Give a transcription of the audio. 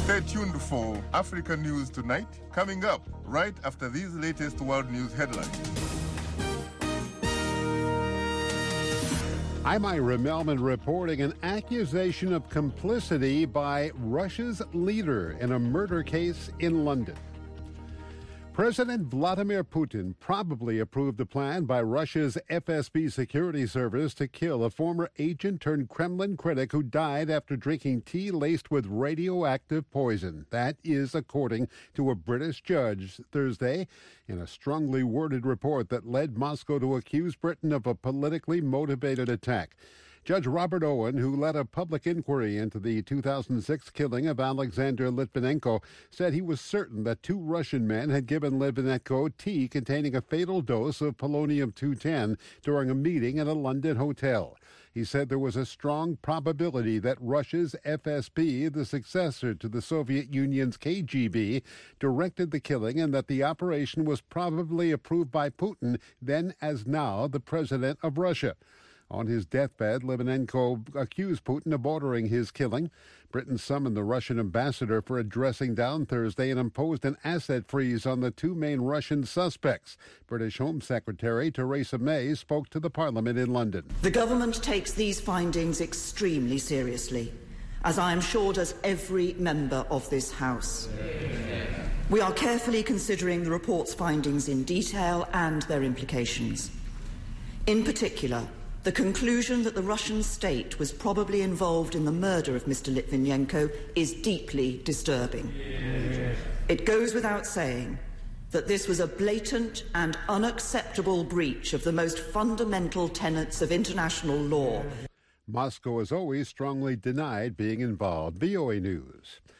Stay tuned for Africa News Tonight, coming up right after these latest world news headlines. I'm Ira Melman reporting an accusation of complicity by Russia's leader in a murder case in London. President Vladimir Putin probably approved a plan by Russia's FSB security service to kill a former agent-turned-Kremlin critic who died after drinking tea laced with radioactive poison. That is according to a British judge Thursday in a strongly worded report that led Moscow to accuse Britain of a politically motivated attack. Judge Robert Owen, who led a public inquiry into the 2006 killing of Alexander Litvinenko, said he was certain that two Russian men had given Litvinenko tea containing a fatal dose of polonium-210 during a meeting at a London hotel. He said there was a strong probability that Russia's FSB, the successor to the Soviet Union's KGB, directed the killing and that the operation was probably approved by Putin, then as now the president of Russia. On his deathbed, Litvinenko accused Putin of ordering his killing. Britain summoned the Russian ambassador for a dressing down Thursday and imposed an asset freeze on the two main Russian suspects. British Home Secretary Theresa May spoke to the Parliament in London. The government takes these findings extremely seriously, as I am sure does every member of this House. We are carefully considering the report's findings in detail and their implications. In particular, the conclusion that the Russian state was probably involved in the murder of Mr. Litvinenko is deeply disturbing. It goes without saying that this was a blatant and unacceptable breach of the most fundamental tenets of international law. Moscow has always strongly denied being involved. VOA News.